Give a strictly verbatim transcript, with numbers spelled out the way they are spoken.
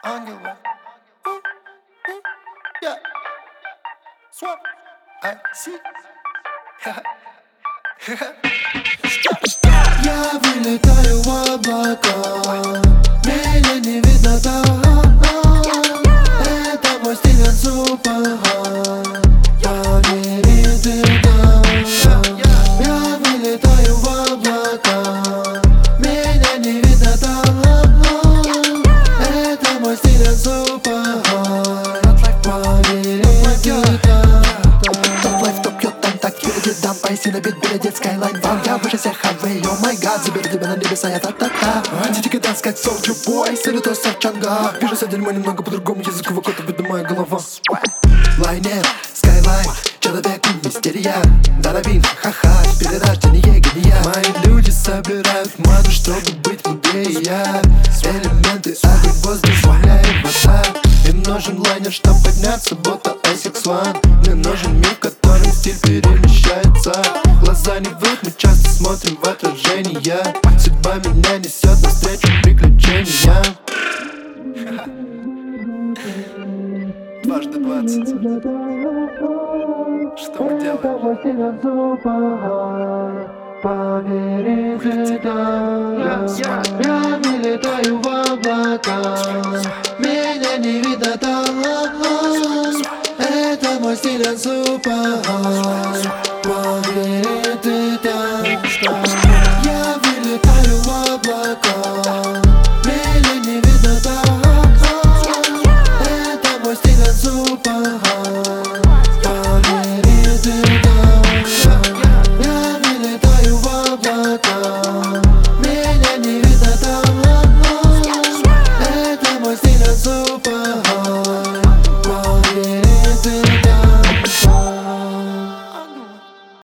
Ангел, yeah. Swap, I see. Я вылетаю в облака, меня не видно там. Это мой стиль от супа. Поверь ты там. Я вылетаю в облака, меня не видно там. Это мой стиль от супа. Поверь ты там. Топ-лайф, топ-йод, там так едет дам. Поясни на бит, берет Skyline вам. Я выше всех хавей, о май гад. Заберу тебя на небеса, я та-та-та. Антитика данс, как Soulja Boy, салютой Савчанга. Вижу за дерьмо немного по-другому, языкового кода выдумая голова. Лайнер, Skyline, человек мистерия. Дарабин, ха-ха, перерождение гения. Мои люди собирают ману, чтобы быть мудрее я. Элементы, огонь, воздух, земля и вода. Им нужен лайнер, чтоб подняться, будто Айсикс One. Мне нужен мир, в котором стиль перемещается. Глаза не врут, мы часто смотрим в отражение. Судьба меня несет навстречу приключения. Дважды двадцать. Что мы делаем? Поверь ты там. Я вылетаю в облака, меня не видно там. Это мой стиль от супа.